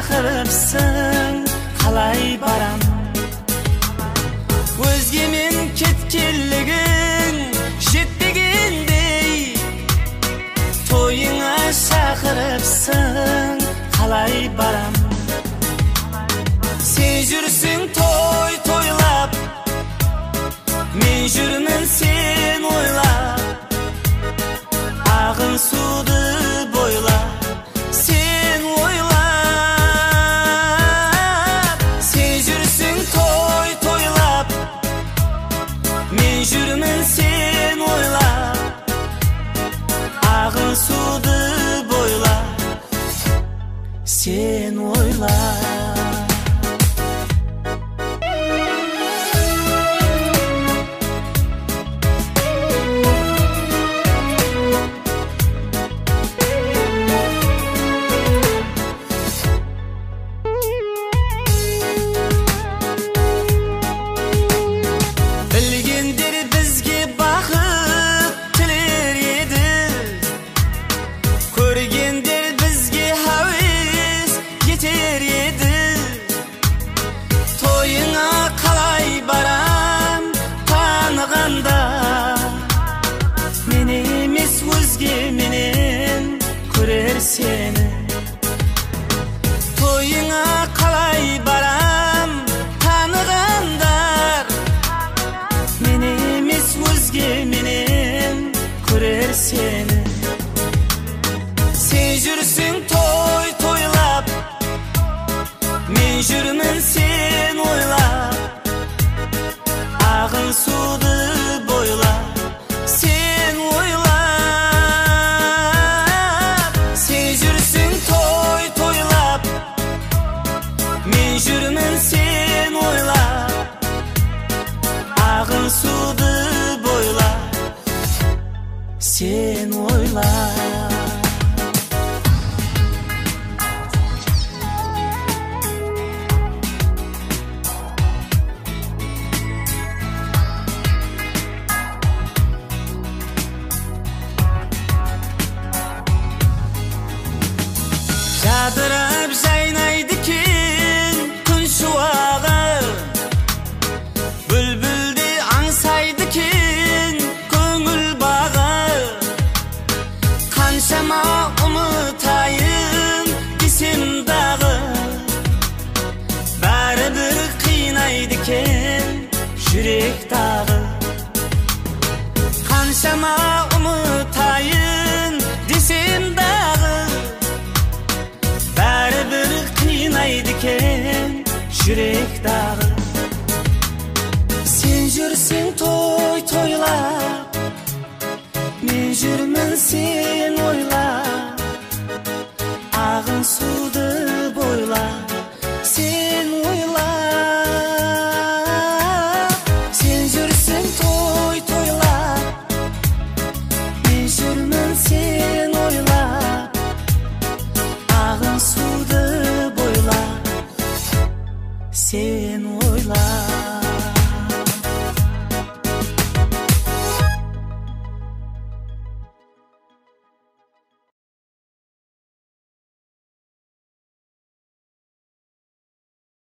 шақырыпсың, қалай барам? Өзгемен кеткенлігің жетпегендей, тойыңа шақырыпсың, қалай барам? Сен жүрсің той тойлап, мен жүрмін сен ойлап, ағын суды бойлап, сен ойлап. Сен жүрсің той тойлап, мен жүрмін сен ойлап, ағын суды бойлап, сен ойлап. Мен емес өзгеменен көрер сені, тойыңа қалай барам танығандар. Мен емес өзгеменен көрер сені. Сен жүрсің той тойлап, мен жүрмін сен ойлап, ағын суды бойлап, сен ойлап. Сен жүрсің той тойлап, мен жүрмін сен ойлап, ағын суды бойлап, сен ойлап. Жадырап жайнайды кен күн шуағы, бүлбүлде аңсайды кен көңіл бағы. Қаншама ұмытайын десем дағы, бәрібір қинайды кен жүрек тағы. Қаншама ұмытайын десем дағы, бәрібір қинайды кен жүрек дағы. Сен жүрсің той тойлап, мен жүрмін сен ойлап, ағын суды